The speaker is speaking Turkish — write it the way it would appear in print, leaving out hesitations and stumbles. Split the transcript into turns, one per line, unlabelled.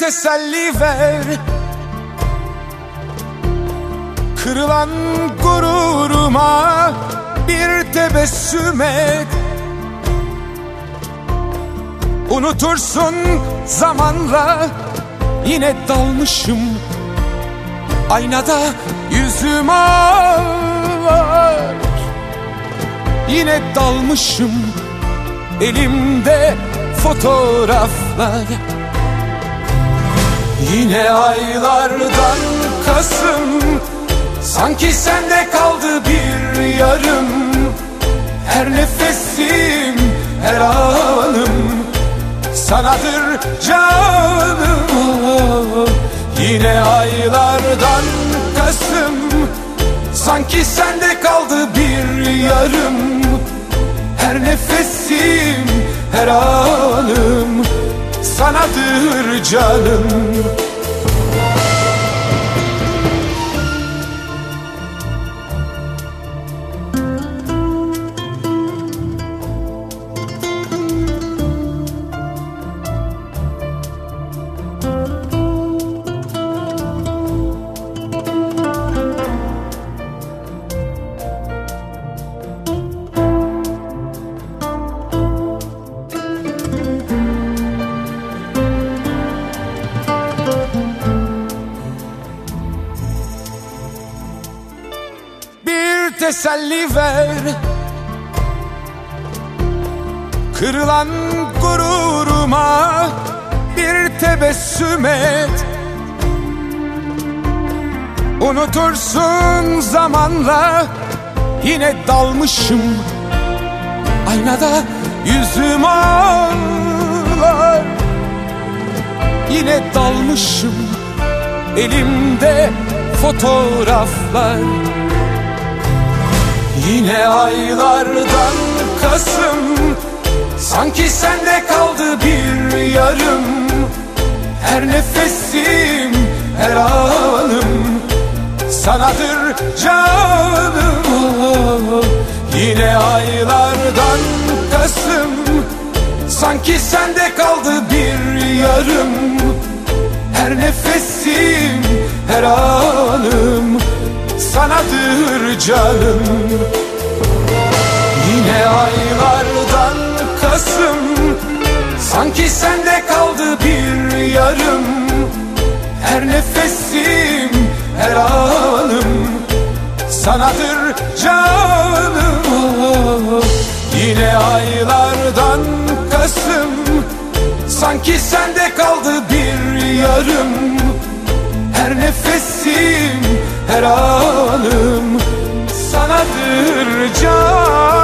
teselli ver, kırılan gururuma bir tebessüm et. Unutursun zamanla, yine dalmışım aynada yüzüm ağlar. Yine dalmışım elimde fotoğraflar. Yine aylardan Kasım, sanki sende kaldı bir yarım. Her nefesim, her anım sanadır canım. Yine aylardan Kasım, sanki sende kaldı bir yarım. Her nefesim, her anım sanadır canım. Teselli ver, kırılan gururuma bir tebessüm et. Unutursun zamanla, yine dalmışım aynada yüzüm ağlar. Yine dalmışım elimde fotoğraflar. Yine aylardan Kasım, sanki sende kaldı bir yarım. Her nefesim, her anım sanadır canım. Yine aylardan Kasım, sanki sende kaldı bir yarım. Her nefesim, her anım sanadır canım. Yine aylardan Kasım, sanki sende kaldı bir yarım. Her nefesim, her anım sanadır canım. Yine aylardan Kasım, sanki sende kaldı bir yarım. Her nefesim, her anım sanadır canım.